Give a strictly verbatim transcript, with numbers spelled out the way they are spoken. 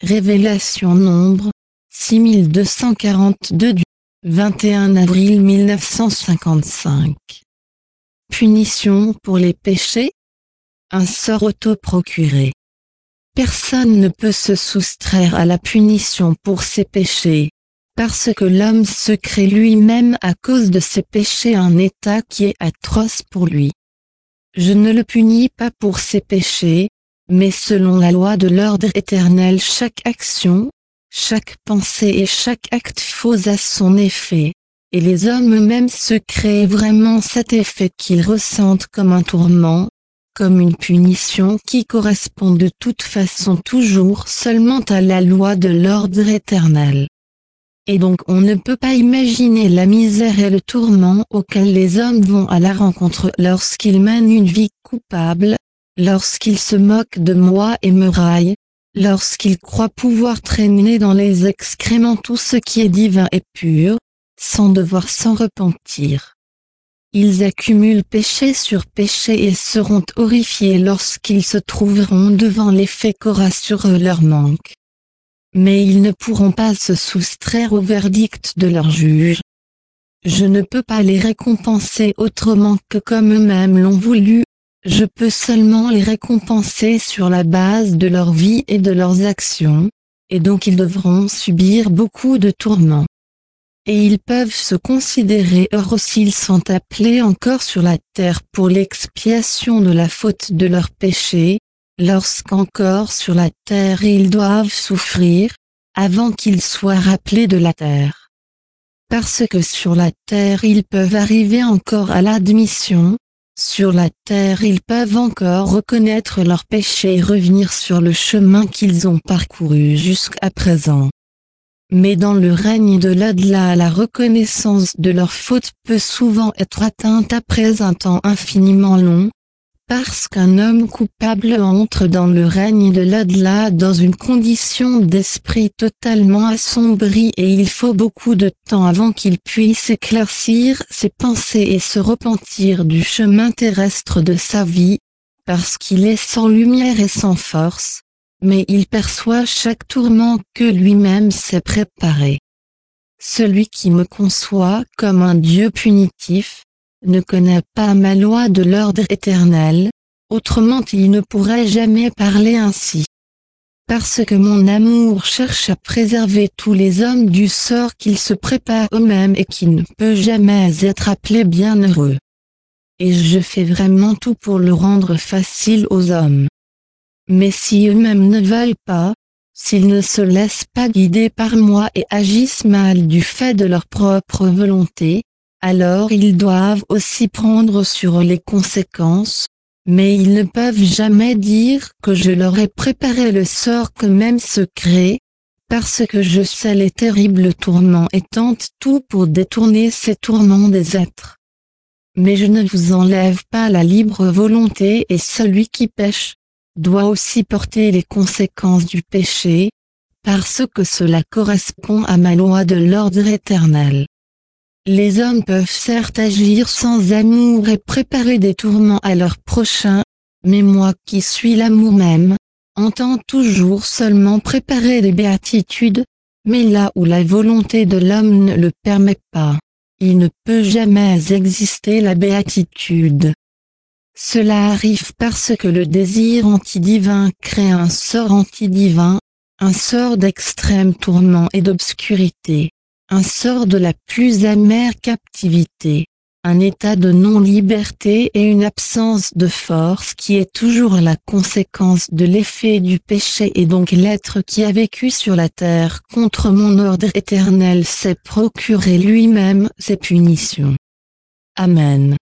Révélation Nombre, six mille deux cent quarante-deux du vingt et un avril mille neuf cent cinquante-cinq. Punition pour les péchés? Un sort autoprocuré. Personne ne peut se soustraire à la punition pour ses péchés, parce que l'homme se crée lui-même à cause de ses péchés un état qui est atroce pour lui. Je ne le punis pas pour ses péchés, mais selon la loi de l'ordre éternel chaque action, chaque pensée et chaque acte faux a son effet, et les hommes eux-mêmes se créent vraiment cet effet qu'ils ressentent comme un tourment, comme une punition qui correspond de toute façon toujours seulement à la loi de l'ordre éternel. Et donc on ne peut pas imaginer la misère et le tourment auxquels les hommes vont à la rencontre lorsqu'ils mènent une vie coupable, lorsqu'ils se moquent de moi et me raillent, lorsqu'ils croient pouvoir traîner dans les excréments tout ce qui est divin et pur, sans devoir s'en repentir. Ils accumulent péché sur péché et seront horrifiés lorsqu'ils se trouveront devant l'effet qu'aura sur eux leur manque. Mais ils ne pourront pas se soustraire au verdict de leur juge. Je ne peux pas les récompenser autrement que comme eux-mêmes l'ont voulu, je peux seulement les récompenser sur la base de leur vie et de leurs actions, et donc ils devront subir beaucoup de tourments. Et ils peuvent se considérer heureux s'ils sont appelés encore sur la terre pour l'expiation de la faute de leurs péchés, lorsqu'encore sur la terre ils doivent souffrir, avant qu'ils soient rappelés de la terre. Parce que sur la terre ils peuvent arriver encore à l'admission, sur la terre ils peuvent encore reconnaître leurs péchés et revenir sur le chemin qu'ils ont parcouru jusqu'à présent. Mais dans le règne de l'au-delà la reconnaissance de leur faute peut souvent être atteinte après un temps infiniment long, parce qu'un homme coupable entre dans le règne de l'au-delà dans une condition d'esprit totalement assombrie et il faut beaucoup de temps avant qu'il puisse éclaircir ses pensées et se repentir du chemin terrestre de sa vie, parce qu'il est sans lumière et sans force, mais il perçoit chaque tourment que lui-même s'est préparé. Celui qui me conçoit comme un Dieu punitif, ne connaît pas ma loi de l'ordre éternel, autrement il ne pourrait jamais parler ainsi. Parce que mon amour cherche à préserver tous les hommes du sort qu'ils se préparent eux-mêmes et qui ne peut jamais être appelé bienheureux. Et je fais vraiment tout pour le rendre facile aux hommes. Mais si eux-mêmes ne veulent pas, s'ils ne se laissent pas guider par moi et agissent mal du fait de leur propre volonté, alors ils doivent aussi prendre sur eux les conséquences, mais ils ne peuvent jamais dire que je leur ai préparé le sort qu'eux-mêmes se créent, parce que je sais les terribles tourments et tente tout pour détourner ces tourments des êtres. Mais je ne vous enlève pas la libre volonté et celui qui pêche doit aussi porter les conséquences du péché, parce que cela correspond à ma loi de l'ordre éternel. Les hommes peuvent certes agir sans amour et préparer des tourments à leur prochain, mais moi qui suis l'amour même, entends toujours seulement préparer les béatitudes, mais là où la volonté de l'homme ne le permet pas, il ne peut jamais exister la béatitude. Cela arrive parce que le désir antidivin crée un sort antidivin, un sort d'extrême tourment et d'obscurité. Un sort de la plus amère captivité, un état de non-liberté et une absence de force qui est toujours la conséquence de l'effet du péché et donc l'être qui a vécu sur la terre contre mon ordre éternel s'est procuré lui-même ses punitions. Amen.